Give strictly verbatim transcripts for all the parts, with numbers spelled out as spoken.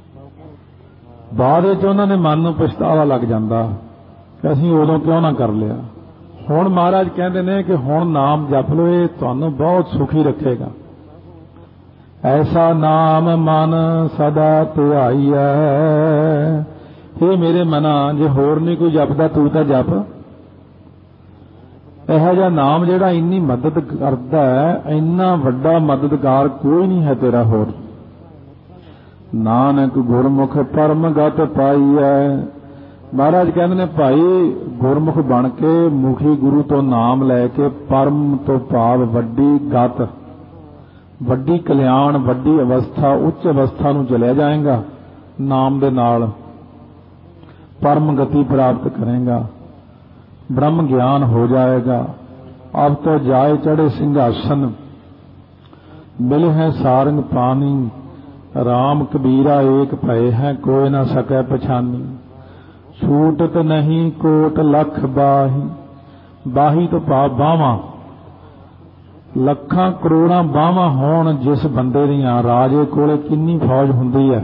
ਬਾਅਦ ਵਿੱਚ ਉਹਨਾਂ ਦੇ ਮਨ ਨੂੰ ਪਛਤਾਵਾ ਲੱਗ ਜਾਂਦਾ ਕਿ ਅਸੀਂ ਉਦੋਂ ਕਿਉਂ ਨਾ ਕਰ ਲਿਆ। ਹੁਣ ਮਹਾਰਾਜ ਕਹਿੰਦੇ ਨੇ ਕਿ ਹੁਣ ਨਾਮ ਜਪ ਲਓ, ਇਹ ਤੁਹਾਨੂੰ ਬਹੁਤ ਸੁਖੀ ਰੱਖੇਗਾ। ਐਸਾ ਨਾਮ ਮਨ ਸਦਾ ਧਿਆਈਐ। ਇਹ ਮੇਰੇ ਮਨਾ, ਜੇ ਹੋਰ ਨਹੀਂ ਕੋਈ ਜਪਦਾ ਤੂੰ ਤਾਂ ਜਪ। ਇਹੋ ਜਿਹਾ ਨਾਮ ਜਿਹੜਾ ਇੰਨੀ ਮਦਦ ਕਰਦਾ ਹੈ, ਇੰਨਾ ਵੱਡਾ ਮਦਦਗਾਰ ਕੋਈ ਨਹੀਂ ਹੈ ਤੇਰਾ ਹੋਰ। ਨਾਨਕ ਗੁਰਮੁਖ ਪਰਮ ਗਤ ਪਾਈਐ। ਮਹਾਰਾਜ ਕਹਿੰਦੇ ਨੇ ਭਾਈ ਗੁਰਮੁਖ ਬਣ ਕੇ ਮੁਖੀ ਗੁਰੂ ਤੋਂ ਨਾਮ ਲੈ ਕੇ ਪਰਮ ਤੋਂ ਭਾਵ ਵੱਡੀ ਗਤ, ਵੱਡੀ ਕਲਿਆਣ, ਵੱਡੀ ਅਵਸਥਾ, ਉੱਚ ਅਵਸਥਾ ਨੂੰ ਚਲਿਆ ਜਾਏਗਾ। ਨਾਮ ਦੇ ਨਾਲ ਪਰਮ ਗਤੀ ਪ੍ਰਾਪਤ ਕਰੇਗਾ, ब्रह्म ज्ञान हो जाएगा। अब तो जाए चढ़े सिंहासन, मिले हैं सारंग पानी। राम कबीरा एक भय है, कोई न सके पछानी। छूटत नहीं कोट लख बाही। बाही तो पाप बावा, ਲੱਖਾਂ ਕਰੋੜਾਂ ਬਾਹਾਂ ਹੋਣ ਜਿਸ ਬੰਦੇ ਦੀਆਂ, ਰਾਜੇ ਕੋਲੇ ਕਿੰਨੀ ਫੌਜ ਹੁੰਦੀ ਹੈ।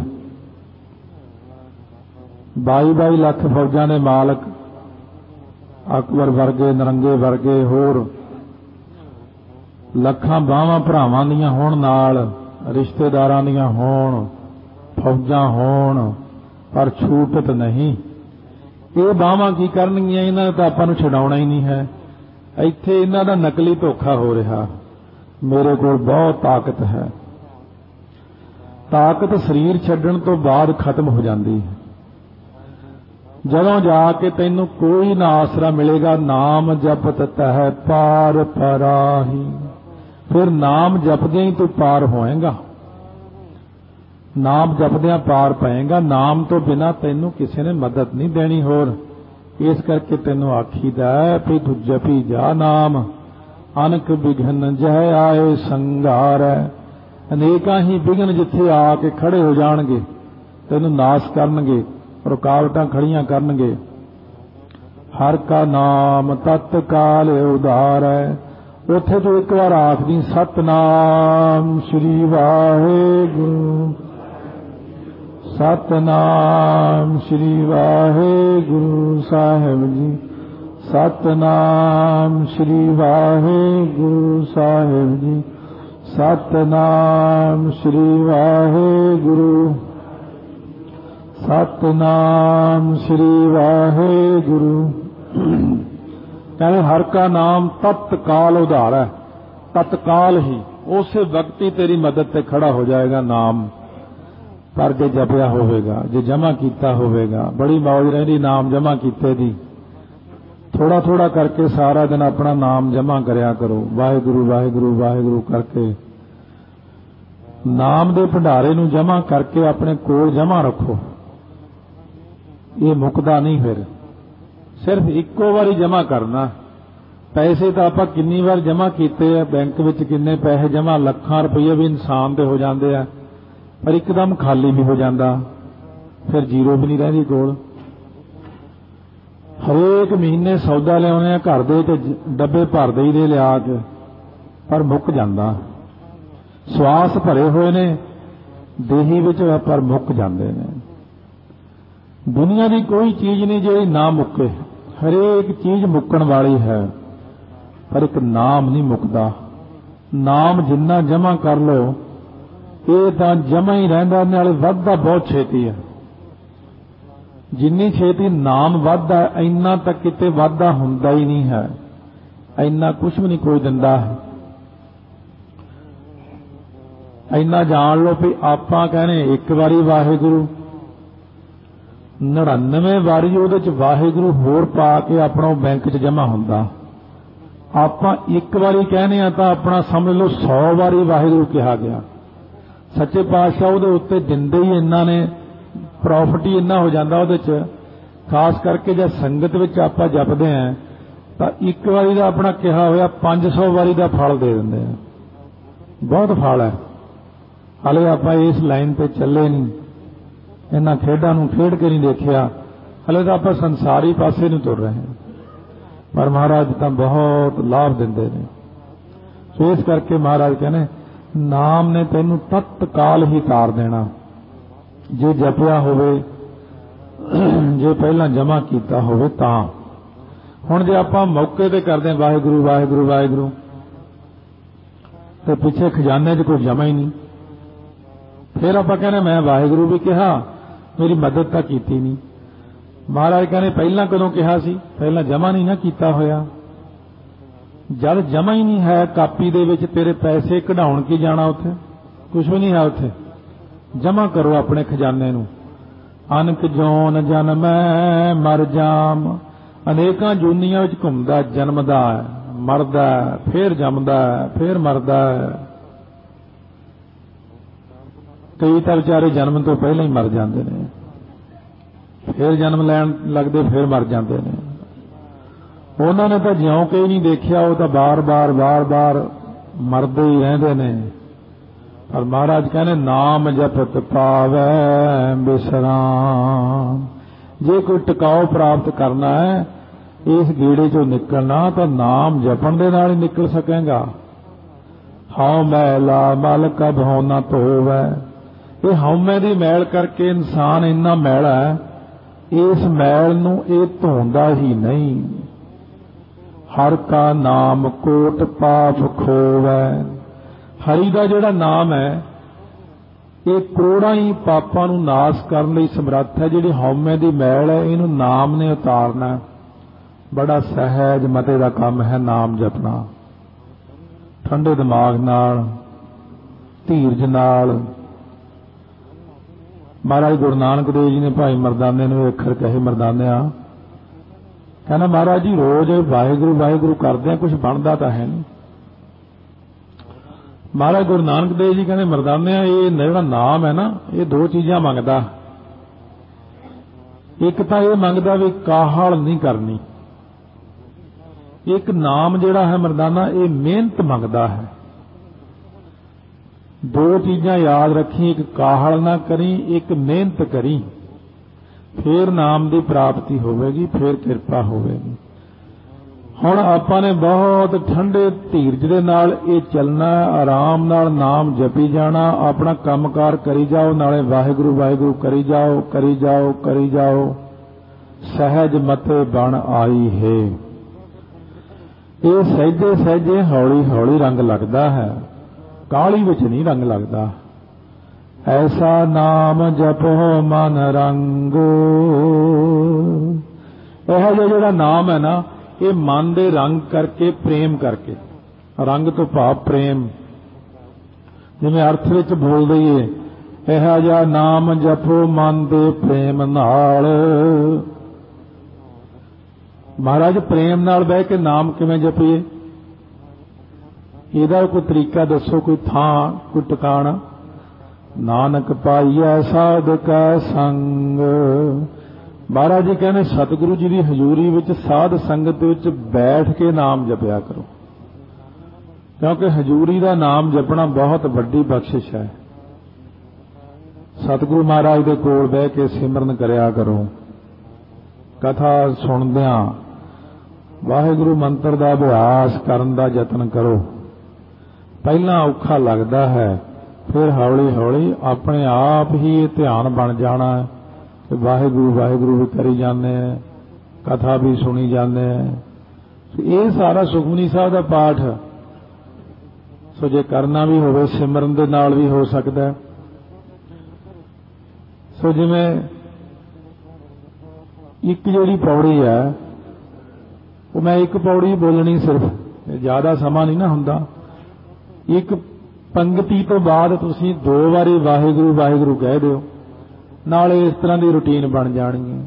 ਬਾਈ ਬਾਈ ਲੱਖ ਫੌਜਾਂ ਦੇ ਮਾਲਕ ਅਕਬਰ ਵਰਗੇ, ਨਰੰਗੇ ਵਰਗੇ, ਹੋਰ ਲੱਖਾਂ ਬਾਹਾਂ ਭਰਾਵਾਂ ਦੀਆਂ ਹੋਣ, ਨਾਲ ਰਿਸ਼ਤੇਦਾਰਾਂ ਦੀਆਂ ਹੋਣ, ਫੌਜਾਂ ਹੋਣ, ਪਰ ਛੂਟਤ ਨਹੀਂ। ਇਹ ਬਾਹਾਂ ਕੀ ਕਰਨਗੀਆਂ? ਇਹਨਾਂ ਤਾਂ ਆਪਾਂ ਨੂੰ ਛਡਾਉਣਾ ਹੀ ਨਹੀਂ ਹੈ। ਇੱਥੇ ਇਹਨਾਂ ਦਾ ਨਕਲੀ ਧੋਖਾ ਹੋ ਰਿਹਾ। ਮੇਰੇ ਕੋਲ ਬਹੁਤ ਤਾਕਤ ਹੈ। ਤਾਕਤ ਸਰੀਰ ਛੱਡਣ ਤੋਂ ਬਾਅਦ ਖਤਮ ਹੋ ਜਾਂਦੀ ਹੈ। ਜਦੋਂ ਜਾ ਕੇ ਤੈਨੂੰ ਕੋਈ ਨਾ ਆਸਰਾ ਮਿਲੇਗਾ, ਨਾਮ ਜਪਤ ਤਹਿ ਪਾਰ ਪਰਾਹੀ। ਫਿਰ ਨਾਮ ਜਪਦਿਆਂ ਹੀ ਤੂੰ ਪਾਰ ਹੋਏਗਾ, ਨਾਮ ਜਪਦਿਆਂ ਪਾਰ ਪਏਗਾ। ਨਾਮ ਤੋਂ ਬਿਨਾਂ ਤੈਨੂੰ ਕਿਸੇ ਨੇ ਮਦਦ ਨਹੀਂ ਦੇਣੀ ਹੋਰ। ਇਸ ਕਰਕੇ ਤੈਨੂੰ ਆਖੀਦਾ ਵੀ ਤੂੰ ਜਪੀ ਜਾ ਨਾਮ। ਅਨਕ ਵਿਘਨ ਜਹ ਆਏ ਸੰਘਾਰ। ਅਨੇਕਾਂ ਹੀ ਵਿਘਨ ਜਿੱਥੇ ਆ ਕੇ ਖੜੇ ਹੋ ਜਾਣਗੇ, ਤੈਨੂੰ ਨਾਸ ਕਰਨਗੇ, ਰੁਕਾਵਟਾਂ ਖੜੀਆਂ ਕਰਨਗੇ। ਹਰ ਕਾ ਨਾਮ ਤਤਕਾਲ ਉਧਾਰ ਹੈ। ਉੱਥੇ ਤੂੰ ਇੱਕ ਵਾਰ ਆਖਦੀ ਸਤਨਾਮ ਸ਼੍ਰੀ ਵਾਹਿਗੁਰੂ, ਸਤਨਾਮ ਸ਼੍ਰੀ ਵਾਹਿਗੁਰੂ ਸਾਹਿਬ ਜੀ, ਸਤਨਾਮ ਸ਼੍ਰੀ ਵਾਹਿਗੁਰੂ ਸਾਹਿਬ ਜੀ, ਸਤਨਾਮ ਸ਼੍ਰੀ ਵਾਹਿਗੁਰੂ, ਸਤਨਾਮ ਸ਼੍ਰੀ ਵਾਹਿਗੁਰੂ। ਕਹਿੰਦੇ ਹਰ ਕਾ ਨਾਮ ਤਤਕਾਲ ਉਧਾਰ ਹੈ। ਤਤਕਾਲ ਹੀ ਉਸੇ ਵਕਤ ਹੀ ਤੇਰੀ ਮਦਦ ਤੇ ਖੜਾ ਹੋ ਜਾਏਗਾ ਨਾਮ। ਪਰ ਜੇ ਜਪਿਆ ਹੋਵੇਗਾ, ਜੇ ਜਮਾ ਕੀਤਾ ਹੋਵੇਗਾ, ਬੜੀ ਮੌਜ ਰਹਿੰਦੀ ਨਾਮ ਜਮਾ ਕੀਤੇ ਦੀ। ਥੋੜਾ ਥੋੜਾ ਕਰਕੇ ਸਾਰਾ ਦਿਨ ਆਪਣਾ ਨਾਮ ਜਮਾ ਕਰਿਆ ਕਰੋ, ਵਾਹਿਗੁਰੂ ਵਾਹਿਗੁਰੂ ਵਾਹਿਗੁਰੂ ਕਰਕੇ। ਨਾਮ ਦੇ ਭੰਡਾਰੇ ਨੂੰ ਜਮਾ ਕਰਕੇ ਆਪਣੇ ਕੋਲ ਜਮਾ ਰੱਖੋ। ਇਹ ਮੁੱਕਦਾ ਨਹੀਂ। ਫਿਰ ਸਿਰਫ ਇੱਕੋ ਵਾਰੀ ਜਮਾ ਕਰਨਾ। ਪੈਸੇ ਤਾਂ ਆਪਾਂ ਕਿੰਨੀ ਵਾਰ ਜਮਾ ਕੀਤੇ ਆ, ਬੈਂਕ ਵਿੱਚ ਕਿੰਨੇ ਪੈਸੇ ਜਮਾ, ਲੱਖਾਂ ਰੁਪਏ ਵੀ ਇਨਸਾਨ ਦੇ ਹੋ ਜਾਂਦੇ ਆ, ਪਰ ਇੱਕਦਮ ਖਾਲੀ ਵੀ ਹੋ ਜਾਂਦਾ, ਫਿਰ ਜ਼ੀਰੋ ਵੀ ਨਹੀਂ ਰਹਿੰਦੀ ਕੋਲ। ਹਰੇਕ ਮਹੀਨੇ ਸੌਦਾ ਲਿਆਉਣੇ ਆ ਘਰ ਦੇ ਤੇ ਡੱਬੇ ਭਰ ਦੇਈਦੇ ਲਿਆ ਕੇ, ਪਰ ਮੁੱਕ ਜਾਂਦਾ। ਸਵਾਸ ਭਰੇ ਹੋਏ ਨੇ ਦੇਹੀ ਵਿੱਚ, ਪਰ ਮੁੱਕ ਜਾਂਦੇ ਨੇ। ਦੁਨੀਆ ਦੀ ਕੋਈ ਚੀਜ਼ ਨਹੀਂ ਜਿਹੜੀ ਨਾ ਮੁੱਕੇ। ਹਰੇਕ ਚੀਜ਼ ਮੁੱਕਣ ਵਾਲੀ ਹੈ, ਪਰ ਇੱਕ ਨਾਮ ਨਹੀਂ ਮੁੱਕਦਾ। ਨਾਮ ਜਿੰਨਾ ਜਮਾ ਕਰ ਲਓ, ਇਹ ਤਾਂ ਜਮਾ ਹੀ ਰਹਿੰਦਾ, ਨਾਲੇ ਵੱਧਦਾ ਬਹੁਤ ਛੇਤੀ ਹੈ। ਜਿੰਨੀ ਛੇਤੀ ਨਾਮ ਵੱਧਦਾ, ਇੰਨਾ ਤਾਂ ਕਿਤੇ ਵਾਧਾ ਹੁੰਦਾ ਹੀ ਨਹੀਂ ਹੈ। ਇੰਨਾ ਕੁਛ ਵੀ ਨਹੀਂ ਕੋਈ ਦਿੰਦਾ ਹੈ। ਇੰਨਾ ਜਾਣ ਲਓ ਵੀ ਆਪਾਂ ਕਹਿੰਦੇ ਇੱਕ ਵਾਰੀ ਵਾਹਿਗੁਰੂ, ਨੜਿਨਵੇਂ ਵਾਰੀ ਉਹਦੇ ਚ ਵਾਹਿਗੁਰੂ ਹੋਰ ਪਾ ਕੇ ਆਪਣਾ ਬੈਂਕ ਚ ਜਮਾ ਹੁੰਦਾ। ਆਪਾਂ ਇੱਕ ਵਾਰੀ ਕਹਿੰਦੇ ਆ ਤਾਂ ਆਪਣਾ ਸਮਝ ਲਓ ਸੌ ਵਾਰੀ ਵਾਹਿਗੁਰੂ ਕਿਹਾ ਗਿਆ। ਸੱਚੇ ਪਾਤਸ਼ਾਹ ਉਹਦੇ ਉੱਤੇ ਦਿੰਦੇ ਹੀ ਇੰਨਾ ਨੇ, ਪ੍ਰੋਫਿਟ ਹੀ ਇੰਨਾ ਹੋ ਜਾਂਦਾ ਉਹਦੇ ਚ। ਖਾਸ ਕਰਕੇ ਜੇ ਸੰਗਤ ਵਿੱਚ ਆਪਾਂ ਜਪਦੇ ਆ ਤਾਂ ਇੱਕ ਵਾਰੀ ਦਾ ਆਪਣਾ ਕਿਹਾ ਹੋਇਆ ਪੰਜ ਸੌ ਵਾਰੀ ਦਾ ਫਲ ਦੇ ਦਿੰਦੇ ਆ। ਬਹੁਤ ਫਲ ਹੈ। ਹਾਲੇ ਆਪਾਂ ਇਸ ਲਾਈਨ ਤੇ ਚੱਲੇ ਨਹੀਂ, ਇਹਨਾਂ ਖੇਡਾਂ ਨੂੰ ਖੇਡ ਕੇ ਨਹੀਂ ਦੇਖਿਆ। ਹਲੇ ਤਾਂ ਆਪਾਂ ਸੰਸਾਰੀ ਪਾਸੇ ਨੂੰ ਤੁਰ ਰਹੇ ਹਾਂ, ਪਰ ਮਹਾਰਾਜ ਤਾਂ ਬਹੁਤ ਲਾਭ ਦਿੰਦੇ ਨੇ। ਸੋ ਇਸ ਕਰਕੇ ਮਹਾਰਾਜ ਕਹਿੰਦੇ ਨਾਮ ਨੇ ਤੈਨੂੰ ਤਤਕਾਲ ਹੀ ਤਾਰ ਦੇਣਾ। जे जपिया होवे, जे पहला जमा कीता होवे तां। हुण जे आपां मौके ते करदे वाहिगुरू वाहिगुरू वाहिगुरू ते पिछे खजाने च कोई जमा ही नहीं, फिर आपां कहने मैं वाहिगुरू भी कहा, मेरी मदद तां कीती नहीं। महाराज कहने पहला कदों कहा सी, पहला जमा नहीं ना कीता होया। जद जमा ही नहीं है कापी दे विच, तेरे पैसे कढाउण की जाना, उत्थे कुछ भी नहीं है। उत्थे जमा करो अपने खजाने नूं। अनक जौन जन्मै मर जाम, अनेकां जूनियां विच घुमदा, जन्मदा मरदा, फिर जमदा, फिर मरदा। कई तां विचारे जन्म तो पहले ही मर जांदे ने, फिर जन्म लैण लगदे, फिर मर जांदे ने। उन्हां ने तां जिउं के ही नहीं देखिया, वो तां बार बार बार बार मरदे ही रहिंदे ने। पर महाराज कहने नाम जपत पावै विश्राम। जे कोई टिकाव प्राप्त करना है, इस गेड़े चों निकलना, तो नाम जपण दे नाल ही निकल सकेगा। हाउ मैला मल कब हों ना धोवै। ये हौमे दी मैल करके इंसान इन्ना मैला है, इस मैल नूं ये धोंदा ही नहीं। हर का नाम कोट पाप खोवै। हरि दा जिहड़ा नाम है, ये करोड़ां ही पापां नूं नाश करन लई समर्थ है। जिहड़ी हौमे दी मैल है, इहनूं नाम ने उतारना। बड़ा सहज मते दा काम है नाम जपना, ठंडे दिमाग नाल, धीरज नाल। महाराज गुरु नानक देव जी ने भाई मरदाने नूं अखर कहे, मरदानिया कहना महाराज जी रोज वाहिगुरू वाहिगुरू करदे कुछ बनदा तां है नहीं। महाराज गुरु नानक देव जी कहने मरदानिया ये जिहड़ा नाम है ना, ये दो चीज़ां मंगदा। एक तां ये मंगदा भी काहल नहीं करनी। एक नाम जिहड़ा है मरदाना, ये मेहनत मंगदा है। दो चीज़ां याद रखी, एक काहल ना करी, एक मेहनत करी, फिर नाम की प्राप्ति होवेगी, फिर किरपा होवेगी। हुण आपां ने बहुत ठंडे धीरज दे नाल ये चलना, आराम नाल नाम जपी जाना, अपना कामकार करी जाओ, नाले वाहिगुरू वाहिगुरू करी जाओ करी जाओ करी जाओ। सहज मते बण आई है। ये सहजे सहजे हौली हौली रंग लगता है, काली विच नहीं रंग लगता। ऐसा नाम जपो मन रंग। यह जिहड़ा नाम है ना, ये मन दे रंग करके, प्रेम करके। रंग तो भाव प्रेम, जिवें अर्थ विच बोल दईए, यह जिहा नाम जपो मन दे प्रेम नाल। महाराज प्रेम नाल बह के नाम किवें जपीए, इहदा कोई तरीका दसो, कोई थां, कोई टिकाणा। नानक पाईया साध का संग। महाराज जी कहने सतगुरु जी की हजूरी विच, साध संगत विच बैठ के नाम जपया करो, क्योंकि हजूरी का नाम जपना बहुत वड्डी बख्शिश है। सतगुरु महाराज दे कोल बह के सिमरन करया करो। कथा सुनदियां वाहिगुरू मंत्र का अभ्यास करन दा यतन करो। पहला औखा लगता है, फिर हौली हौली अपने आप ही ये ध्यान बन जाना है कि वाहिगुरू वाहिगुरू भी करी जाने, कथा भी सुनी जाने। ये सारा सुखमनी साहब का पाठ सो जे करना भी होवे सिमरन दे नाल भी हो सकता है। सो जिवें एक जिहड़ी पौड़ी है, वो मैं एक पौड़ी बोलनी, सिर्फ ज़्यादा समा नहीं ना हुंदा। एक पंगती तो बाद तुसीं दो वारी वाहिगुरू वाहिगुरू कह दिओ, नाले इस तरह की रूटीन बन जानी है।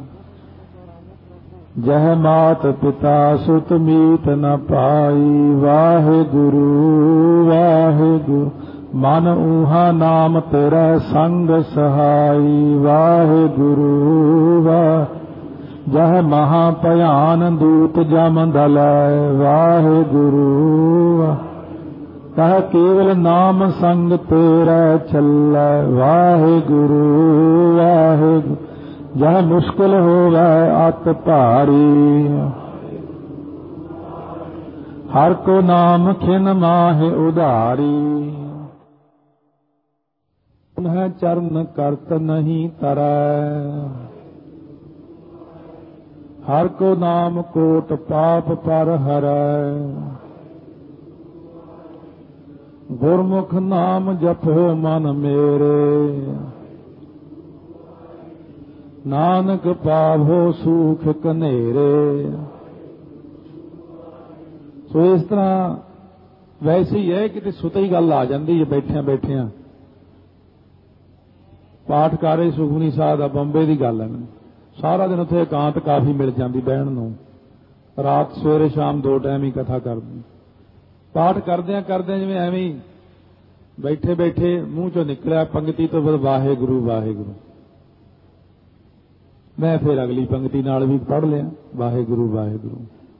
जह मात पिता सुत मीत न पाई, वाहिगुरू वाहिगुरू मन ऊहा नाम तेरा संग सहाई। वाहिगुरू वाह जह महाभयान दूत जम दलै। वाहिगुरू वाह कह केवल नाम संग तेरा चलै। वाहिगुरू वाहिगुरू जह मुश्किल होवै अत भारी। हर को नाम खिन माहे उधारी। पुनः चरण करत नहीं तरै। हर को नाम कोट पाप पर हरै। गुरमुख नाम जपो मन मेरे। नानक पावो सुख कनेरे। सो इस तरह वैसे ही है कि सुते ही गल आ जाती है बैठिया बैठिया। पाठ कर रहे सुखमनी साहब दा बंबे की गल है। सारा दिन उत्थे एकांत काफी मिल जाती बहन नूं। रात सवेरे शाम दो टाइम ही कथा करदी। पाठ करदियां करदियां जिवें एवें बैठे बैठे मूँह चों निकलिया पंक्ति तो फिर वाहेगुरु वाहेगुरु। मैं फिर अगली पंक्ति नाल भी पढ़ लिया वाहेगुरु वाहेगुरु।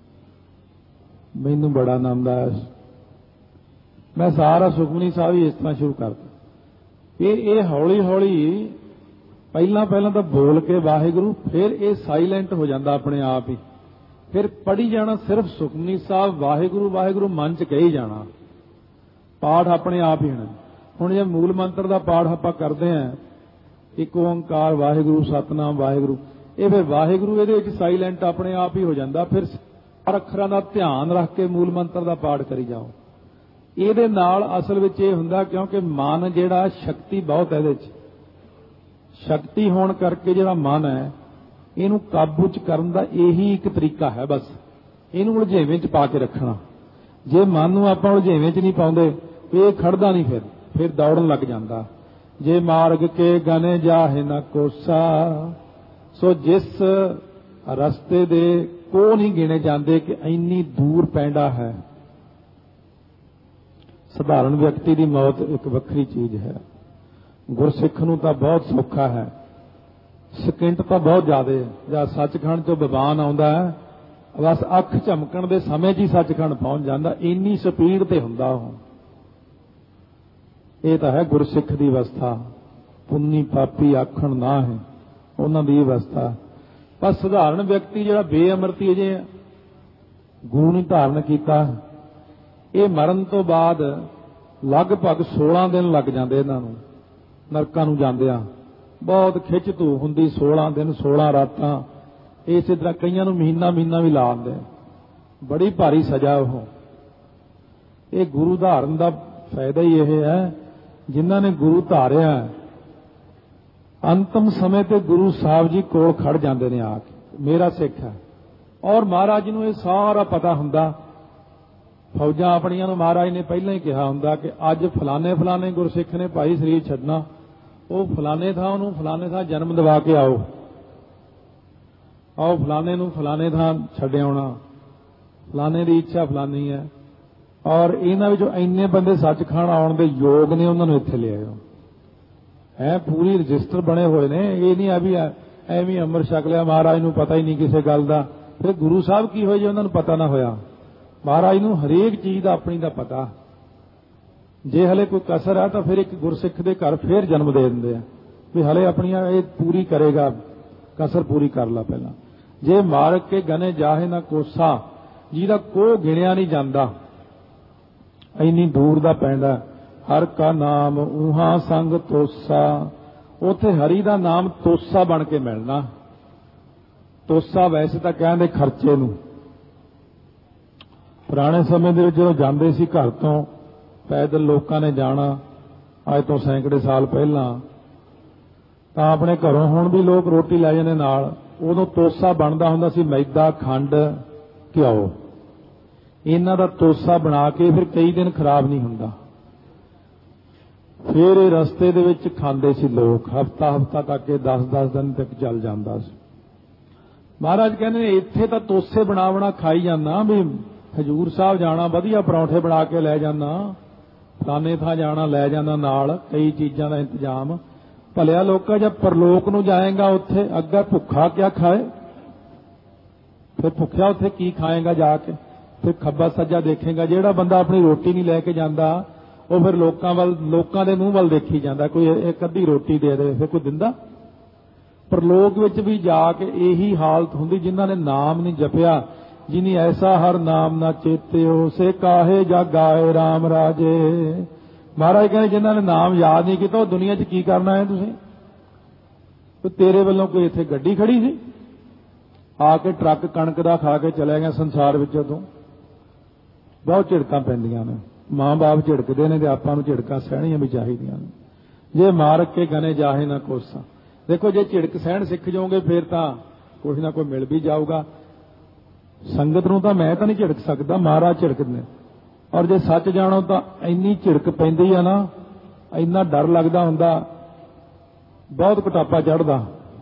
मैनूं बड़ा आनंद आया। मैं सारा सुखमनी साहब ही इस तरह शुरू करता। ये ये हौली हौली पहला पहला तो बोल के वाहेगुरु, फिर ये साइलेंट हो जाता अपने आप ही। फिर पढ़ी जाना सिर्फ सुखमनी साहब वाहेगुरु वाहेगुरु मन च कही जाना। पाठ अपने आप ही होना। हुण जे मूल मंत्र का पाठ आपां करते हैं एक ओंकार वाहेगुरु सतनाम वाहेगुरु, ये फिर वाहेगुरु ये साइलेंट अपने आप ही हो जाता। फिर अखरां का ध्यान रख के मूल मंत्र का पाठ करी जाओ। ये नाल असल विच ये हुंदा क्योंकि मन जिहड़ा शक्ति बहुत है, शक्ति होने करके जिहड़ा मन है इहनूं काबू च करन दा यही एक तरीका है। बस इहनूं उलझेवें च पा के रखना। जे मन नूं आपां उलझेवें च नहीं पाउंदे ये खड़दा नहीं, फिर फिर दौड़न लग जांदा। जे मार्ग के गने जाहे न कोसा, सो जिस रस्ते दे को नहीं गिने जाते कि इन्नी दूर पैंडा है। साधारण व्यक्ति की मौत एक वक्री चीज है। गुरसिख नूं तां बहुत सौखा है, सकिंट तो बहुत ज्यादा है। जब सचखंड चों बवान आउंदा है बस अख झमकण दे समय जी सचखंड पहुंच जाता। इन्नी स्पीड ते हुंदा ओह। ये तो है गुरसिख की अवस्था। पुन्नी पापी आखण ना है उन्हां दी अवस्था। पर साधारण व्यक्ति जिहड़ा बेअमरती जे गुरु नहीं धारण कीता, ये मरण तो बाद लगभग सोलह दिन लग जाते इन्हां नूं नरकां नूं जांदिआं। बहुत खिच धू हुंदी। सोलह दिन सोलह रातां इस तरह कईयां नूं महीना महीना भी ला आंदे। बड़ी भारी सजा ओह। ये गुरु धारण का फायदा ही यह है जिन्हां ने गुरु धारिया अंतिम समय ते गुरु साहब जी कोल खड़ जाते ने आके। मेरा सिख है और महाराज जी नूं ये सारा पता हुंदा। फौजां अपनियां नूं महाराज ने पहलां ही कहा हुंदा कि अज फलाने फलाने गुरसिख ने भाई शरीर छड्डना, वो फलाने थां उहनूं फलाने थां जन्म दवा के आओ, आओ फलाने नूं फलाने थां छड्ड आउणा, फलाने की इच्छा फलानी है। और इन्हां विचों इन्ने बंदे सचखंड आउण दे योग ने, उन्हां नूं इत्थे ले आयो है। पूरी रजिस्टर बने हुए ने। ये नहीं अभी एवं अमर छक लिया महाराज नूं पता ही नहीं किसी गल का। फिर गुरु साहब की होए जे उन्हां नूं पता ना होया। महाराज नूं हरेक चीज़ का अपनी का पता। जे हले कोई कसर है तो फिर एक गुरसिख के घर फिर जन्म दे दिंदे आ भी हले अपनियां ये पूरी करेगा, कसर पूरी कर ला पहला। जे मार्ग के गने जाहे ना कोसा, जिहदा को गिणिया नहीं जाता, इन्नी दूर दा पैंदा। हर का नाम ऊहा संग तोसा, उथे हरि का नाम तोसा बन के मिलना। तोसा वैसे तो कहते खर्चे नूं। पुराने समय दे विच जदों जांदे सी घर तो पैदल लोकां ने जाना, अज तो सैकड़े साल पहला, तां अपने घरों हुण भी लोग रोटी लै जांदे नाल। उदों तोसा बनदा हुंदा सी मैदा, खंड, घिओ। इन्हां दा तोसा बना के फिर कई दिन खराब नहीं हुंदा। फिर ये रस्ते दे विच खांदे सी लोग, हफ्ता हफ्ता तक, दस दस दिन तक चल जांदा सी। महाराज कहंदे ने इत्थे तां तोसे बना बना खाई जाना भी। हजूर साहब जाना वधिया परौंठे बना के लै जाना, फलाने थां जाना लै जाना नाल कई चीज़ां दा इंतजाम। भलिया लोका जब परलोक नूं जाएगा उत्थे अग्गे भुखा क्या खाए, फिर भुखिया उत्थे की खाएगा जाके। फिर खब्बा सज्जा देखेगा। जिहड़ा बंदा अपनी रोटी नहीं लैके जांदा वो फिर लोकां वल, लोकां दे मूंह वल देखी जांदा। कोई एक अद्धी रोटी दे दे, फिर कोई दिंदा। परलोक विच भी जाके यही हालत हुंदी जिन्हां ने नाम नहीं जपिया। जिनी ऐसा हर नाम ना चेत्यो, से काहे जग आए राम राजे। महाराज कहते जिन्हों ने नाम याद नहीं किया दुनिया च की करना है तुसीं? तो तेरे वालों कोई इत्थे गड्डी खड़ी सी आके ट्रक कणक दा खा के चले गए संसार विचों तो। बहुत झिड़कां पैंदियां ने, मां बाप झिड़कदे ने ते आपां नूं झिड़कां सहणियां भी चाहीदियां ने। जे मार के गने जाहे ना कोसा। देखो जे झिड़क सहण सिख जाओगे फिर तां कुछ ना कोई मिल भी जाऊगा। संगत नूं तां मैं तां नहीं झिड़क सकदा, महाराज झिड़कदे ने। और जे सच जाणो तां इन्नी झिड़क पैंदी आ ना, इन्ना डर लगदा हुंदा, बहुत कटापा चढ़दा।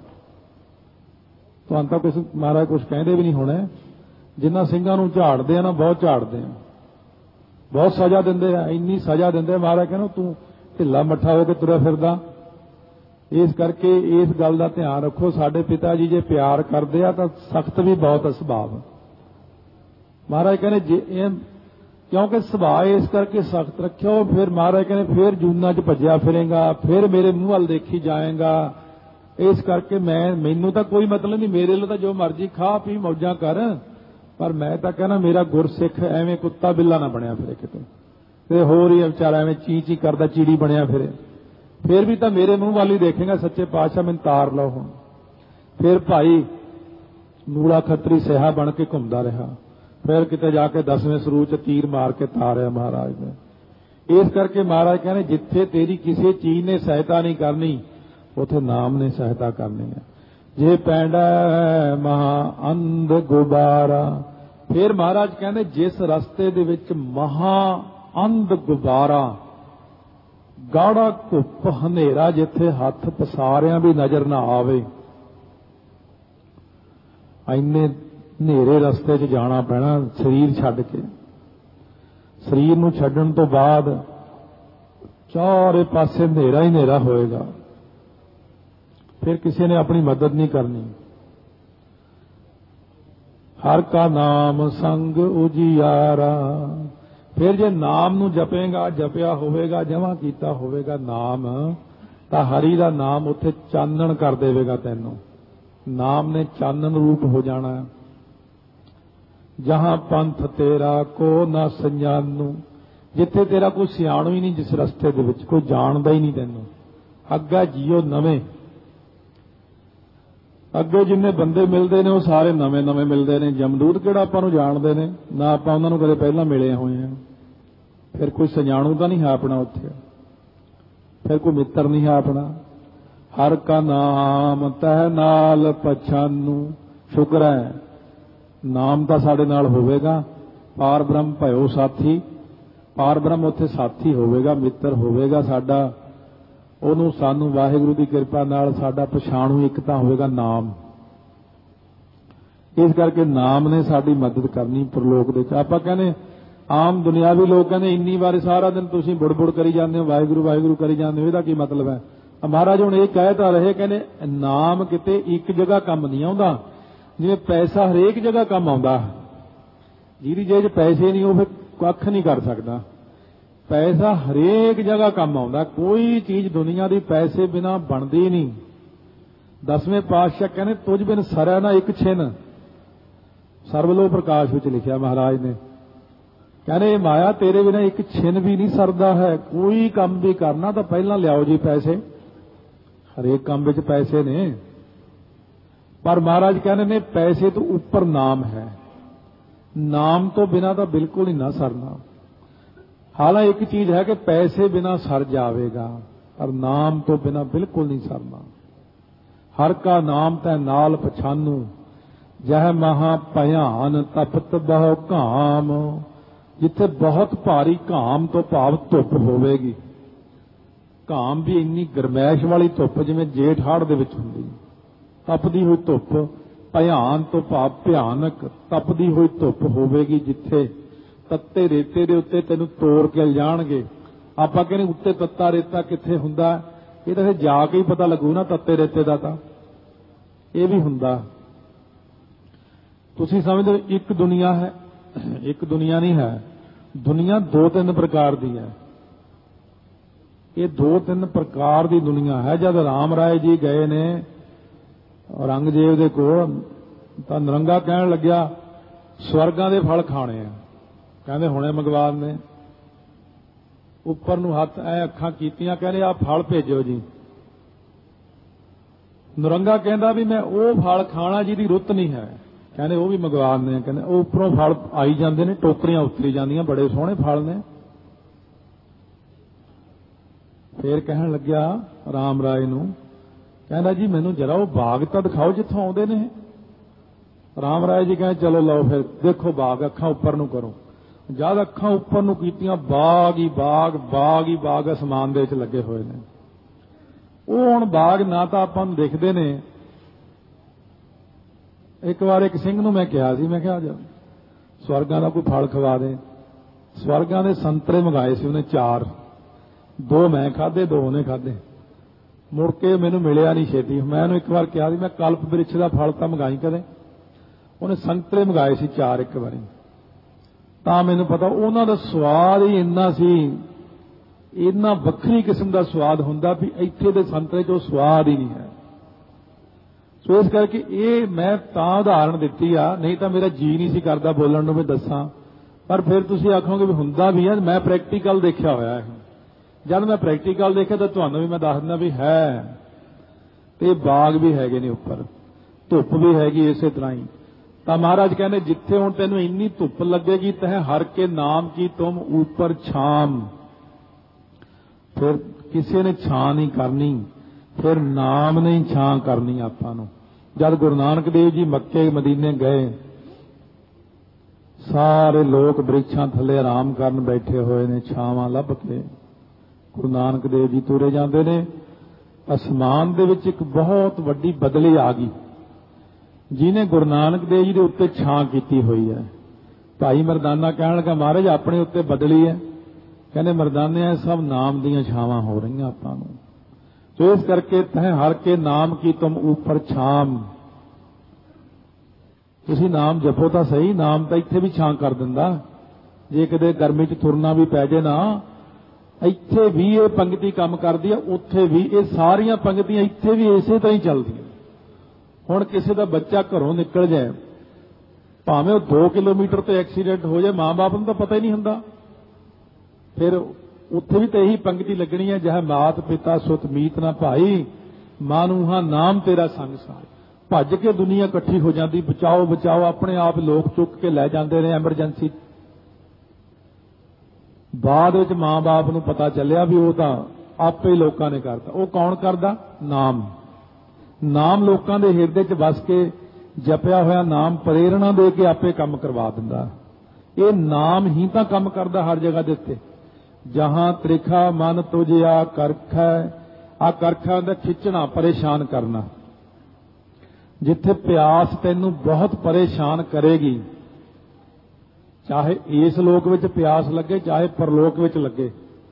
तुहानूं तां कुछ महाराज कुछ कहंदे भी नहीं होणे। जिन्हां ਸਿੰਘਾਂ ਨੂੰ ਝਾੜਦੇ ਆ ना बहुत ਝਾੜਦੇ ਆ, बहुत सज़ा दिंदे आ, इन्नी सज़ा दिंदे महाराज कहना तूं ढिला मੱਠਾ हो के तुरिया फिरदा। इस करके इस गल का ध्यान रखो। साडे पिता जी जे प्यार करदे आ तां सख्त भी बहुत सुभाव। महाराज कहने जे क्योंकि सुभाव इस करके सख्त रखियो, फिर महाराज कहने फिर जूना च भज्या फिरेगा, फिर मेरे मूँह वाल देखी जाएगा। इस करके मैं मैनू तां कोई मतलब नहीं, मेरे लिए तां जो मर्जी खा पी मौजां कर, पर मैं तां कहना मेरा गुरसिख एवें कुत्ता बिल्ला ना बनया फिरे किते, ते होर ही बेचारा एवें ची ची करदा चीड़ी बनया फिरे। फिर भी तां मेरे मूँह वाल ही देखेगा सच्चे पातशाह मैनूं तार लो हुण। फिर भाई मूला खत्तरी सिहा बन के घुमदा रहा, फिर किते जाके दसवें सरूर च तीर मार के तारिया महाराज ने। इस करके महाराज कहने जिथे तेरी किसी चीज ने सहायता नहीं करनी उथे नाम ने सहायता करनी है। जे पैंडा महा अंध गुबारा। फिर महाराज कहने जिस रस्ते दे विच महा अंध गुबारा, गाढ़ा धुप हनेरा, जिथे हथ पसारिया भी नजर ना आवे, इन्ने हनेरे रस्ते च जाना पैना शरीर छड्ड के। शरीर नूं छड्डण तो बाद चारे पासे हनेरा ही हनेरा होएगा, फिर किसी ने अपनी मदद नहीं करनी। हर का नाम संग उजियारा। फिर जे नाम नूं जपेगा, जपिया होवेगा, जमा कीता होवेगा नाम, तां हरि दा नाम उत्थे चानण कर देवेगा तैनूं। नाम ने चानन रूप हो जाना है। जहां पंथ तेरा को ना संजानू, जिथे तेरा कोई सियाणू ही नहीं, जिस रस्ते दे विच कोई जानदा ही नहीं तैनूं। अग्गा जियो नवें, अगे जिन्ने बंदे मिलते हैं वो सारे नवे नवे मिलते हैं। जमदूत किहड़ा आपां नूं जाणदे ने ना, आपां उन्हां नूं कदे पहलां मिले होए हैं। फिर कोई सजाणू तां नहीं है अपना उत्थे, फिर कोई मित्र नहीं है अपना। हर का नाम तह नाल पछानू। शुक्र है नाम तां साडे नाल होवेगा। पार ब्रह्म भयो साथी, पार ब्रह्म उत्थे साथी होवेगा, मित्र होवेगा साडा। ਉਹਨੂੰ ਸਾਨੂੰ ਵਾਹਿਗੁਰੂ ਦੀ ਕਿਰਪਾ ਨਾਲ ਸਾਡਾ ਪਛਾਣੂ ਇੱਕ ਤਾਂ ਹੋਵੇਗਾ ਨਾਮ। ਇਸ ਕਰਕੇ ਨਾਮ ਨੇ ਸਾਡੀ ਮਦਦ ਕਰਨੀ ਪ੍ਰਲੋਕ ਦੇ ਵਿੱਚ। ਆਪਾਂ ਕਹਿੰਦੇ ਆਮ ਦੁਨਿਆਵੀ ਲੋਕ ਕਹਿੰਦੇ ਇੰਨੀ ਵਾਰ ਸਾਰਾ ਦਿਨ ਤੁਸੀਂ ਬੁੜਬੁੜ ਕਰੀ ਜਾਂਦੇ ਹੋ, ਵਾਹਿਗੁਰੂ ਵਾਹਿਗੁਰੂ ਕਰੀ ਜਾਂਦੇ ਹੋ, ਇਹਦਾ ਕੀ ਮਤਲਬ ਹੈ? ਮਹਾਰਾਜ ਹੁਣ ਇਹ ਕਹਿ ਤਾਂ ਰਹੇ, ਕਹਿੰਦੇ ਨਾਮ ਕਿਤੇ ਇੱਕ ਜਗ੍ਹਾ ਕੰਮ ਨਹੀਂ ਆਉਂਦਾ, ਜਿਵੇਂ ਪੈਸਾ ਹਰੇਕ ਜਗ੍ਹਾ ਕੰਮ ਆਉਂਦਾ। ਜਿਹਦੀ ਜੇਬ 'ਚ ਪੈਸੇ ਨਹੀਂ ਉਹ ਫਿਰ ਕੱਖ ਨਹੀਂ ਕਰ ਸਕਦਾ। पैसा हरेक जगह काम आउंदा, कोई चीज दुनिया की पैसे बिना बनती नहीं। दसवें पातशाह कहने तुझ बिन सरया ना एक छिन। सर्वलो प्रकाश विच लिखिया महाराज ने, कहने माया तेरे बिना एक छिन भी नहीं सरदा है। कोई काम भी करना तो पहला लियाओ जी पैसे, हरेक काम विच पैसे ने। पर महाराज कहने ने पैसे तो ऊपर नाम है, नाम तो बिना तो बिल्कुल ही ना सरना। हालांकि एक चीज है कि पैसे बिना सर जावेगा, पर नाम तो बिना बिल्कुल नहीं सरना। हर का नाम तै नाल पछानू, जह महा भयान तपत बहु घाम। जिथे बहुत भारी घाम तो भाव धुप होवेगी। घाम भी इन्नी गरमैश वाली धुप जिवें जेठ हाड़ दे विच हुंदी, तपदी हुई धुप। भयान तो भाव भयानक तपदी हुई धुप होवेगी, जिथे तत्ते रेते दे उत्ते तैनूं तोड़ के जाणगे। आपां कहने उत्ते तत्ता रेता कित्थे हुंदा, ये तां जाके ही पता लगू ना तत्ते रेते दा तां ये भी हुंदा। तुसीं समझदे हो एक दुनिया है, एक दुनिया नहीं है, दुनिया दो तीन प्रकार दी है। ये दो तीन प्रकार दी दुनिया है। जब राम राय जी गए ने औरंगजेब दे कोल तां नरंगा कहण लग्या स्वर्गां दे फल खाणे आ, कहंदे हुणे मंगवा ने। ਉੱਪਰ ਨੂੰ ਹੱਥ ਐ ਅੱਖਾਂ ਕੀਤੀਆਂ, ਕਹਿੰਦੇ ਆ ਫਲ ਭੇਜੋ ਜੀ। ਨਰੰਗਾ ਕਹਿੰਦਾ ਵੀ ਮੈਂ ਉਹ ਫਲ ਖਾਣਾ ਜਿਹਦੀ ਰੁੱਤ ਨਹੀਂ ਹੈ। ਕਹਿੰਦੇ ਉਹ ਵੀ ਮੰਗਵਾ ਦਿੰਦੇ ਆ। ਕਹਿੰਦੇ ਉਹ ਉੱਪਰੋਂ ਫਲ ਆਈ ਜਾਂਦੇ ਨੇ, ਟੋਕਰੀਆਂ ਉਤਰੀ ਜਾਂਦੀਆਂ, ਬੜੇ ਸੋਹਣੇ ਫਲ ਨੇ। ਫੇਰ ਕਹਿਣ ਲੱਗਿਆ ਰਾਮ ਰਾਏ ਨੂੰ, ਕਹਿੰਦਾ ਜੀ ਮੈਨੂੰ ਜਰਾ ਉਹ ਬਾਗ ਤਾਂ ਦਿਖਾਓ ਜਿੱਥੋਂ ਆਉਂਦੇ ਨੇ। ਰਾਮ ਰਾਏ ਜੀ ਕਹਿੰਦੇ ਚਲੋ ਲਓ ਫਿਰ ਦੇਖੋ ਬਾਗ, ਅੱਖਾਂ ਉੱਪਰ ਨੂੰ ਕਰੋ। ਜਦ ਅੱਖਾਂ ਉੱਪਰ ਨੂੰ ਕੀਤੀਆਂ, ਬਾਗ ਹੀ ਬਾਗ, ਬਾਗ ਹੀ ਬਾਗ ਅਸਮਾਨ ਦੇ ਵਿੱਚ ਲੱਗੇ ਹੋਏ ਨੇ। ਉਹ ਹੁਣ ਬਾਗ ਨਾ ਤਾਂ ਆਪਾਂ ਨੂੰ ਦਿਖਦੇ ਨੇ। ਇੱਕ ਵਾਰ ਇੱਕ ਸਿੰਘ ਨੂੰ ਮੈਂ ਕਿਹਾ ਸੀ, ਮੈਂ ਕਿਹਾ ਸਵਰਗਾਂ ਦਾ ਕੋਈ ਫਲ ਖਵਾ ਦੇ। ਸਵਰਗਾਂ ਦੇ ਸੰਤਰੇ ਮੰਗਾਏ ਸੀ ਉਹਨੇ ਚਾਰ, ਦੋ ਮੈਂ ਖਾਧੇ, ਦੋ ਉਹਨੇ ਖਾਧੇ। ਮੁੜ ਕੇ ਮੈਨੂੰ ਮਿਲਿਆ ਨਹੀਂ ਛੇਤੀ। ਮੈਂ ਉਹਨੂੰ ਇੱਕ ਵਾਰ ਕਿਹਾ ਸੀ ਮੈਂ ਕਲਪ ਬ੍ਰਿਛ ਦਾ ਫਲ ਤਾਂ ਮੰਗਾਈ ਕਦੇ। ਉਹਨੇ ਸੰਤਰੇ ਮੰਗਾਏ ਸੀ ਚਾਰ ਇੱਕ ਵਾਰੀ। ਤਾਂ ਮੈਨੂੰ ਪਤਾ ਉਹਨਾਂ ਦਾ ਸਵਾਦ ਹੀ ਇੰਨਾ ਸੀ, ਇੰਨਾ ਵੱਖਰੀ ਕਿਸਮ ਦਾ ਸਵਾਦ ਹੁੰਦਾ ਵੀ ਇੱਥੇ ਦੇ ਸੰਤਰੇ 'ਚ ਉਹ ਸਵਾਦ ਹੀ ਨਹੀਂ ਹੈ। ਸੋ ਇਸ ਕਰਕੇ ਇਹ ਮੈਂ ਤਾਂ ਉਦਾਹਰਣ ਦਿੱਤੀ ਆ, ਨਹੀਂ ਤਾਂ ਮੇਰਾ ਜੀ ਨਹੀਂ ਸੀ ਕਰਦਾ ਬੋਲਣ ਨੂੰ ਵੀ ਦੱਸਾਂ। ਪਰ ਫਿਰ ਤੁਸੀਂ ਆਖੋਗੇ ਵੀ ਹੁੰਦਾ ਵੀ ਹੈ। ਮੈਂ ਪ੍ਰੈਕਟੀਕਲ ਦੇਖਿਆ ਹੋਇਆ ਹੈ। ਜਦ ਮੈਂ ਪ੍ਰੈਕਟੀਕਲ ਦੇਖਿਆ ਤਾਂ ਤੁਹਾਨੂੰ ਵੀ ਮੈਂ ਦੱਸ ਦਿੰਦਾ ਵੀ ਹੈ। ਤੇ ਬਾਗ ਵੀ ਹੈਗੇ ਨੇ ਉੱਪਰ, ਧੁੱਪ ਵੀ ਹੈਗੀ ਇਸੇ ਤਰ੍ਹਾਂ ਹੀ। ਤਾਂ ਮਹਾਰਾਜ ਕਹਿੰਦੇ ਜਿੱਥੇ ਹੁਣ ਤੈਨੂੰ ਇੰਨੀ ਧੁੱਪ ਲੱਗੇਗੀ ਤੈਂ ਹਰ ਕੇ ਨਾਮ ਕੀ ਤੁਮ ਉੱਪਰ ਛਾਮ। ਫਿਰ ਕਿਸੇ ਨੇ ਛਾਂ ਨਹੀਂ ਕਰਨੀ, ਫਿਰ ਨਾਮ ਨੇ ਛਾਂ ਕਰਨੀ ਆਪਾਂ ਨੂੰ। ਜਦ ਗੁਰੂ ਨਾਨਕ ਦੇਵ ਜੀ ਮੱਕੇ ਮਦੀਨੇ ਗਏ, ਸਾਰੇ ਲੋਕ ਬ੍ਰਿਛਾਂ ਥੱਲੇ ਆਰਾਮ ਕਰਨ ਬੈਠੇ ਹੋਏ ਨੇ, ਛਾਵਾਂ ਲੱਭ ਕੇ। ਗੁਰੂ ਨਾਨਕ ਦੇਵ ਜੀ ਤੁਰੇ ਜਾਂਦੇ ਨੇ। ਅਸਮਾਨ ਦੇ ਵਿੱਚ ਇੱਕ ਬਹੁਤ ਵੱਡੀ ਬਦਲੀ ਆ ਗਈ, ਜਿਹਨੇ ਗੁਰੂ ਨਾਨਕ ਦੇਵ ਜੀ ਦੇ ਉੱਤੇ ਛਾਂ ਕੀਤੀ ਹੋਈ ਹੈ। ਭਾਈ ਮਰਦਾਨਾ ਕਹਿਣ ਲੱਗਾ ਮਹਾਰਾਜ ਆਪਣੇ ਉੱਤੇ ਬਦਲੀ ਹੈ। ਕਹਿੰਦੇ ਮਰਦਾਨੇ ਸਭ ਨਾਮ ਦੀਆਂ ਛਾਵਾਂ ਹੋ ਰਹੀਆਂ ਆਪਾਂ ਨੂੰ। ਸੋ ਇਸ ਕਰਕੇ ਤੈਂ ਹਰ ਕੇ ਨਾਮ ਕੀ ਤੁਮ ਉੱਪਰ ਛਾਮ। ਤੁਸੀਂ ਨਾਮ ਜਪੋ ਤਾਂ ਸਹੀ, ਨਾਮ ਤਾਂ ਇੱਥੇ ਵੀ ਛਾਂ ਕਰ ਦਿੰਦਾ। ਜੇ ਕਿਤੇ ਗਰਮੀ 'ਚ ਤੁਰਨਾ ਵੀ ਪੈ ਜੇ ਨਾ, ਇੱਥੇ ਵੀ ਇਹ ਪੰਗਤੀ ਕੰਮ ਕਰਦੀ ਆ, ਉੱਥੇ ਵੀ ਇਹ ਸਾਰੀਆਂ ਪੰਗਤੀਆਂ ਇੱਥੇ ਵੀ ਇਸੇ ਤਰ੍ਹਾਂ ਹੀ ਚੱਲਦੀਆਂ। ਹੁਣ ਕਿਸੇ ਦਾ ਬੱਚਾ ਘਰੋਂ ਨਿਕਲ ਜਾਏ, ਭਾਵੇਂ ਉਹ ਦੋ ਕਿਲੋਮੀਟਰ ਤੇ ਐਕਸੀਡੈਂਟ ਹੋ ਜਾਏ, ਮਾਂ ਬਾਪ ਨੂੰ ਤਾਂ ਪਤਾ ਹੀ ਨਹੀਂ ਹੁੰਦਾ। ਫਿਰ ਉੱਥੇ ਵੀ ਤਾਂ ਇਹੀ ਪੰਗਤੀ ਲੱਗਣੀ ਹੈ, ਜਹ ਮਾਤ ਪਿਤਾ ਸੁਤ ਮੀਤ ਨਾ ਭਾਈ, ਮਾਨੂਹਾ ਨਾਮ ਤੇਰਾ ਸੰਗ ਸਾਰ। ਭੱਜ ਕੇ ਦੁਨੀਆ ਇਕੱਠੀ ਹੋ ਜਾਂਦੀ, ਬਚਾਓ ਬਚਾਓ, ਆਪਣੇ ਆਪ ਲੋਕ ਚੁੱਕ ਕੇ ਲੈ ਜਾਂਦੇ ਨੇ ਐਮਰਜੈਂਸੀ। ਬਾਅਦ ਵਿੱਚ ਮਾਂ ਬਾਪ ਨੂੰ ਪਤਾ ਚੱਲਿਆ ਵੀ ਉਹ ਤਾਂ ਆਪੇ ਹੀ ਲੋਕਾਂ ਨੇ ਕਰਤਾ। ਉਹ ਕੌਣ ਕਰਦਾ? ਨਾਮ। ਨਾਮ ਲੋਕਾਂ ਦੇ ਹਿਰਦੇ 'ਚ ਵਸ ਕੇ, ਜਪਿਆ ਹੋਇਆ ਨਾਮ ਪ੍ਰੇਰਣਾ ਦੇ ਕੇ ਆਪੇ ਕੰਮ ਕਰਵਾ ਦਿੰਦਾ। ਇਹ ਨਾਮ ਹੀ ਤਾਂ ਕੰਮ ਕਰਦਾ ਹਰ ਜਗ੍ਹਾ ਦੇ ਉੱਤੇ। ਜਹਾਂ ਤ੍ਰਿਖਾ ਮਨ ਤੁਝਿਆ ਕਰਖੈ, ਆ ਕਰਖਾ ਦਾ ਖਿੱਚਣਾ, ਪਰੇਸ਼ਾਨ ਕਰਨਾ। ਜਿੱਥੇ ਪਿਆਸ ਤੈਨੂੰ ਬਹੁਤ ਪਰੇਸ਼ਾਨ ਕਰੇਗੀ, ਚਾਹੇ ਇਸ ਲੋਕ ਵਿੱਚ ਪਿਆਸ ਲੱਗੇ ਚਾਹੇ ਪਰਲੋਕ ਵਿੱਚ ਲੱਗੇ,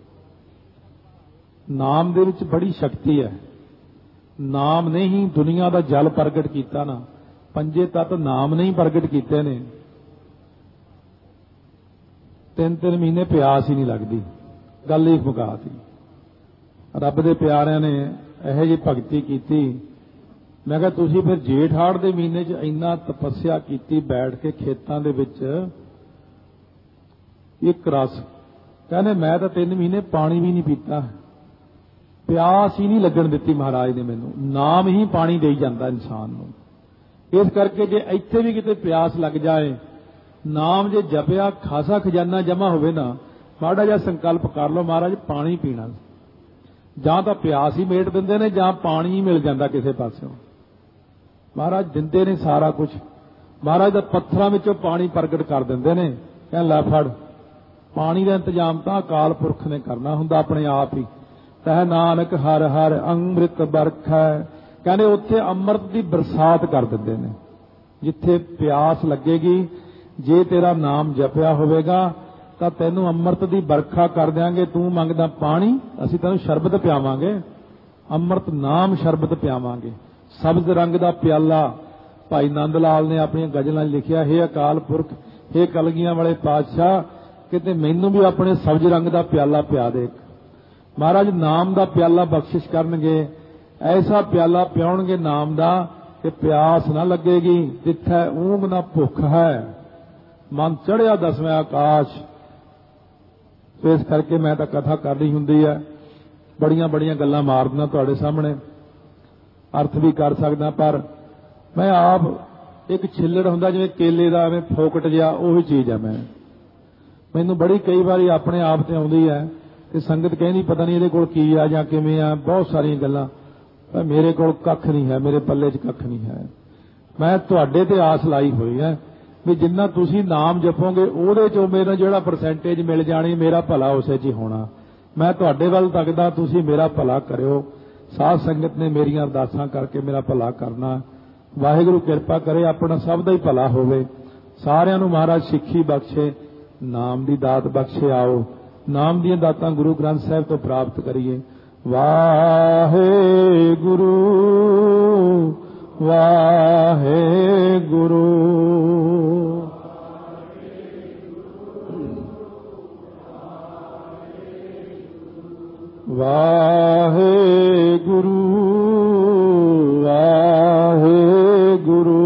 ਨਾਮ ਦੇ ਵਿੱਚ ਬੜੀ ਸ਼ਕਤੀ ਹੈ। ਨਾਮ ਨੇ ਹੀ ਦੁਨੀਆ ਦਾ ਜਲ ਪ੍ਰਗਟ ਕੀਤਾ ਨਾ, ਪੰਜੇ ਤੱਤ ਨਾਮ ਨੇ ਹੀ ਪ੍ਰਗਟ ਕੀਤੇ ਨੇ। ਤਿੰਨ ਤਿੰਨ ਮਹੀਨੇ ਪਿਆਸ ਹੀ ਨਹੀਂ ਲੱਗਦੀ, ਗੱਲ ਹੀ ਮੁਕਾਤੀ। ਰੱਬ ਦੇ ਪਿਆਰਿਆਂ ਨੇ ਇਹੋ ਜਿਹੀ ਭਗਤੀ ਕੀਤੀ। ਮੈਂ ਕਿਹਾ ਤੁਸੀਂ ਫਿਰ ਜੇਠ ਹਾੜ ਦੇ ਮਹੀਨੇ 'ਚ ਇੰਨਾ ਤਪੱਸਿਆ ਕੀਤੀ ਬੈਠ ਕੇ ਖੇਤਾਂ ਦੇ ਵਿੱਚ, ਇੱਕ ਰਸ। ਕਹਿੰਦੇ ਮੈਂ ਤਾਂ ਤਿੰਨ ਮਹੀਨੇ ਪਾਣੀ ਵੀ ਨਹੀਂ ਪੀਤਾ, ਪਿਆਸ ਹੀ ਨਹੀਂ ਲੱਗਣ ਦਿੱਤੀ ਮਹਾਰਾਜ ਨੇ ਮੈਨੂੰ। ਨਾਮ ਹੀ ਪਾਣੀ ਦੇਈ ਜਾਂਦਾ ਇਨਸਾਨ ਨੂੰ। ਇਸ ਕਰਕੇ ਜੇ ਇੱਥੇ ਵੀ ਕਿਤੇ ਪਿਆਸ ਲੱਗ ਜਾਏ, ਨਾਮ ਜੇ ਜਪਿਆ ਖਾਸਾ ਖਜ਼ਾਨਾ ਜਮਾ ਹੋਵੇ ਨਾ, ਮਾੜਾ ਜਿਹਾ ਸੰਕਲਪ ਕਰ ਲਓ ਮਹਾਰਾਜ ਪਾਣੀ ਪੀਣਾ, ਜਾਂ ਤਾਂ ਪਿਆਸ ਹੀ ਮੇਟ ਦਿੰਦੇ ਨੇ ਜਾਂ ਪਾਣੀ ਹੀ ਮਿਲ ਜਾਂਦਾ ਕਿਸੇ ਪਾਸਿਓਂ। ਮਹਾਰਾਜ ਦਿੰਦੇ ਨੇ ਸਾਰਾ ਕੁਝ। ਮਹਾਰਾਜ ਦਾ ਪੱਥਰਾਂ ਵਿੱਚੋਂ ਪਾਣੀ ਪ੍ਰਗਟ ਕਰ ਦਿੰਦੇ ਨੇ। ਕਹਿਣ ਲੈ ਫੜ, ਪਾਣੀ ਦਾ ਇੰਤਜ਼ਾਮ ਤਾਂ ਅਕਾਲ ਪੁਰਖ ਨੇ ਕਰਨਾ ਹੁੰਦਾ ਆਪਣੇ ਆਪ ਹੀ। ਤਹਿ ਨਾਨਕ ਹਰ ਹਰ ਅੰਮ੍ਰਿਤ ਬਰਖੈ, ਕਹਿੰਦੇ ਉੱਥੇ ਅੰਮ੍ਰਿਤ ਦੀ ਬਰਸਾਤ ਕਰ ਦਿੰਦੇ ਨੇ। ਜਿੱਥੇ ਪਿਆਸ ਲੱਗੇਗੀ, ਜੇ ਤੇਰਾ ਨਾਮ ਜਪਿਆ ਹੋਵੇਗਾ ਤਾਂ ਤੈਨੂੰ ਅੰਮ੍ਰਿਤ ਦੀ ਵਰਖਾ ਕਰ ਦਿਆਂਗੇ। ਤੂੰ ਮੰਗਦਾ ਪਾਣੀ, ਅਸੀਂ ਤੈਨੂੰ ਸ਼ਰਬਤ ਪਿਆਵਾਂਗੇ, ਅੰਮ੍ਰਿਤ ਨਾਮ ਸ਼ਰਬਤ ਪਿਆਵਾਂਗੇ। ਸਬਜ਼ ਰੰਗ ਦਾ ਪਿਆਲਾ, ਭਾਈ ਨੰਦ ਲਾਲ ਨੇ ਆਪਣੀਆਂ ਗਜ਼ਲਾਂ 'ਚ ਲਿਖਿਆ, ਹੇ ਅਕਾਲ ਪੁਰਖ, ਹੇ ਕਲਗੀਆਂ ਵਾਲੇ ਪਾਤਸ਼ਾਹ, ਕਿਤੇ ਮੈਨੂੰ ਵੀ ਆਪਣੇ ਸਬਜ਼ ਰੰਗ ਦਾ ਪਿਆਲਾ ਪਿਆ ਦੇ। ਮਹਾਰਾਜ ਨਾਮ ਦਾ ਪਿਆਲਾ ਬਖਸ਼ਿਸ਼ ਕਰਨਗੇ, ਐਸਾ ਪਿਆਲਾ ਪਿਆਉਣਗੇ ਨਾਮ ਦਾ ਕਿ ਪਿਆਸ ਨਾ ਲੱਗੇਗੀ। ਜਿੱਥੇ ਊਂਘ ਨਾ ਭੁੱਖ ਹੈ, ਮਨ ਚੜਿਆ ਦਸਵੇਂ ਆਕਾਸ਼। ਸੋ ਇਸ ਕਰਕੇ ਮੈਂ ਤਾਂ ਕਥਾ ਕਰਨੀ ਹੁੰਦੀ ਹੈ, ਬੜੀਆਂ ਬੜੀਆਂ ਗੱਲਾਂ ਮਾਰ ਦਿੰਦਾ ਤੁਹਾਡੇ ਸਾਹਮਣੇ, ਅਰਥ ਵੀ ਕਰ ਸਕਦਾ, ਪਰ ਮੈਂ ਆਪ ਇੱਕ ਛਿੱਲੜ ਹੁੰਦਾ ਜਿਵੇਂ ਕੇਲੇ ਦਾ, ਐਵੇਂ ਫੋਕਟ ਜਿਹਾ, ਉਹੀ ਚੀਜ਼ ਹੈ। ਮੈਂ ਮੈਨੂੰ ਬੜੀ ਕਈ ਵਾਰੀ ਆਪਣੇ ਆਪ ਤੇ ਆਉਂਦੀ ਹੈ ਕਿ ਸੰਗਤ ਕਹਿੰਦੀ ਪਤਾ ਨਹੀਂ ਇਹਦੇ ਕੋਲ ਕੀ ਆ ਜਾਂ ਕਿਵੇਂ ਆ, ਬਹੁਤ ਸਾਰੀਆਂ ਗੱਲਾਂ, ਪਰ ਮੇਰੇ ਕੋਲ ਕੱਖ ਨਹੀਂ ਹੈ, ਮੇਰੇ ਪੱਲੇ 'ਚ ਕੱਖ ਨਹੀਂ ਹੈ। ਮੈਂ ਤੁਹਾਡੇ ਤੇ ਆਸ ਲਾਈ ਹੋਈ ਹੈ ਵੀ ਜਿੰਨਾ ਤੁਸੀਂ ਨਾਮ ਜਪੋਗੇ ਉਹਦੇ 'ਚੋਂ ਮੇਰਾ ਜਿਹੜਾ ਪਰਸੈਂਟੇਜ ਮਿਲ ਜਾਣੀ, ਮੇਰਾ ਭਲਾ ਉਸੇ 'ਚ ਹੀ ਹੋਣਾ। ਮੈਂ ਤੁਹਾਡੇ ਵੱਲ ਤੱਕਦਾ, ਤੁਸੀਂ ਮੇਰਾ ਭਲਾ ਕਰਿਓ। ਸਾਧ ਸੰਗਤ ਨੇ ਮੇਰੀਆਂ ਅਰਦਾਸਾਂ ਕਰਕੇ ਮੇਰਾ ਭਲਾ ਕਰਨਾ। ਵਾਹਿਗੁਰੂ ਕਿਰਪਾ ਕਰੇ, ਆਪਣਾ ਸਭ ਦਾ ਹੀ ਭਲਾ ਹੋਵੇ। ਸਾਰਿਆਂ ਨੂੰ ਮਹਾਰਾਜ ਸਿੱਖੀ ਬਖਸ਼ੇ, ਨਾਮ ਦੀ ਦਾਤ ਬਖਸ਼ੇ। ਆਓ ਨਾਮ ਦੀਆਂ ਦਾਤਾਂ ਗੁਰੂ ਗ੍ਰੰਥ ਸਾਹਿਬ ਤੋਂ ਪ੍ਰਾਪਤ ਕਰੀਏ। ਵਾਹਿਗੁਰੂ ਵਾਹਿਗੁਰੂ ਵਾਹਿਗੁਰੂ ਵਾਹਿਗੁਰੂ।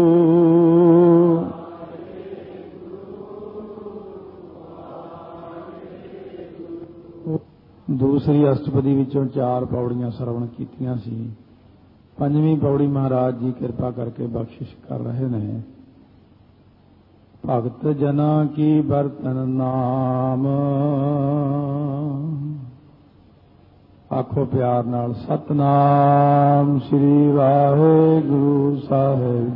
ਦੂਸਰੀ ਅਸ਼ਟਪਦੀ ਵਿੱਚੋਂ ਚਾਰ ਪੌੜੀਆਂ ਸਰਵਣ ਕੀਤੀਆਂ ਸੀ। ਪੰਜਵੀਂ ਪੌੜੀ ਮਹਾਰਾਜ ਜੀ ਕਿਰਪਾ ਕਰਕੇ ਬਖਸ਼ਿਸ਼ ਕਰ ਰਹੇ ਨੇ। ਭਗਤ ਜਨਾਂ ਕੀ ਬਰਤਨ ਨਾਮ, ਆਖੋ ਪਿਆਰ ਨਾਲ, ਸਤਨਾਮ ਸ੍ਰੀ ਵਾਹਿਗੁਰੂ ਸਾਹਿਬ।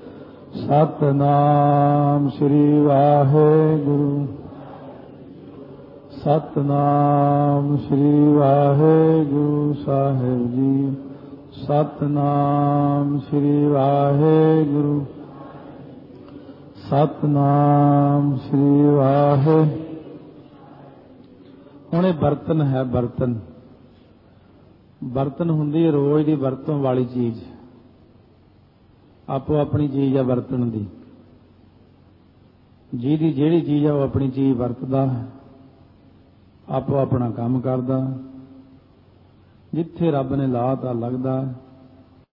ਸਤਨਾਮ ਸ੍ਰੀ ਵਾਹਿਗੁਰੂ, ਸਤਨਾਮ ਸ੍ਰੀ ਵਾਹਿਗੁਰੂ ਸਾਹਿਬ ਜੀ। ਸਤਨਾਮ ਸ੍ਰੀ ਵਾਹਿਗੁਰੂ, ਸਤਨਾਮ ਸ੍ਰੀ ਵਾਹਿਗੁਰੂ। ਹੁਣ ਇਹ ਬਰਤਨ ਹੈ, ਬਰਤਨ ਬਰਤਨ ਹੁੰਦੀ ਹੈ ਰੋਜ਼ ਦੀ ਵਰਤੋਂ ਵਾਲੀ ਚੀਜ਼। ਆਪੋ ਆਪਣੀ ਚੀਜ਼ ਹੈ ਵਰਤਣ ਦੀ, ਜਿਹਦੀ ਜਿਹੜੀ ਚੀਜ਼ ਹੈ ਉਹ ਆਪਣੀ ਚੀਜ਼ ਵਰਤਦਾ, ਆਪੋ ਆਪਣਾ ਕੰਮ ਕਰਦਾ। ਜਿੱਥੇ ਰੱਬ ਨੇ ਲਾਤਾ ਲੱਗਦਾ,